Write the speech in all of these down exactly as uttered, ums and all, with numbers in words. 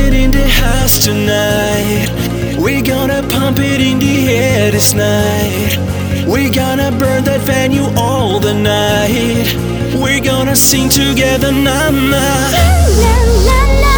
it in the house tonight. We're gonna pump it in the air this night. We're gonna burn that venue all the night. We're gonna sing together, na na.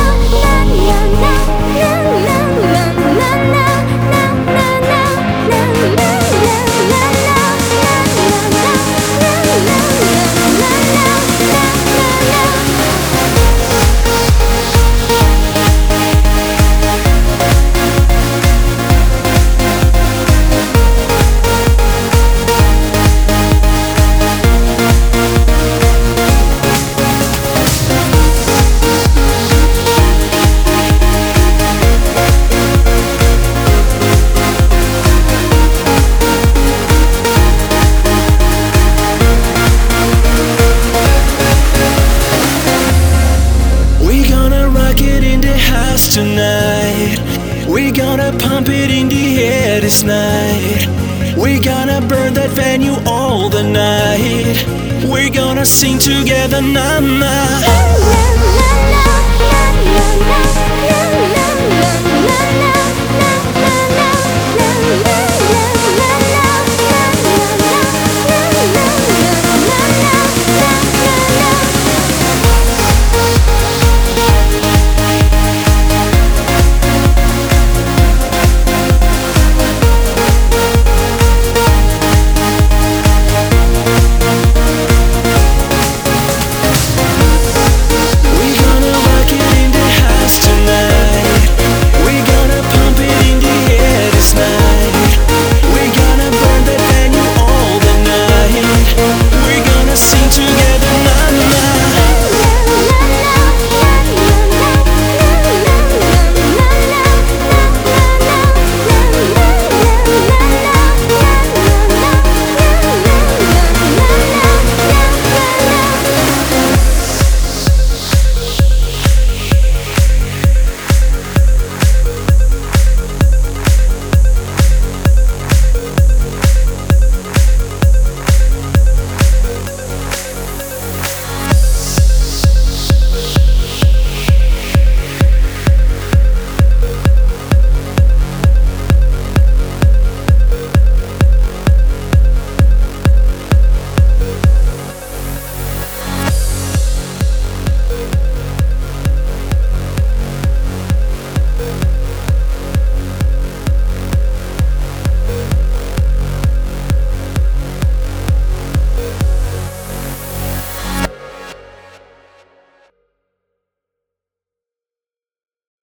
Tonight, we're gonna pump it in the air this night. We're gonna burn that venue all the night. We're gonna sing together, na na.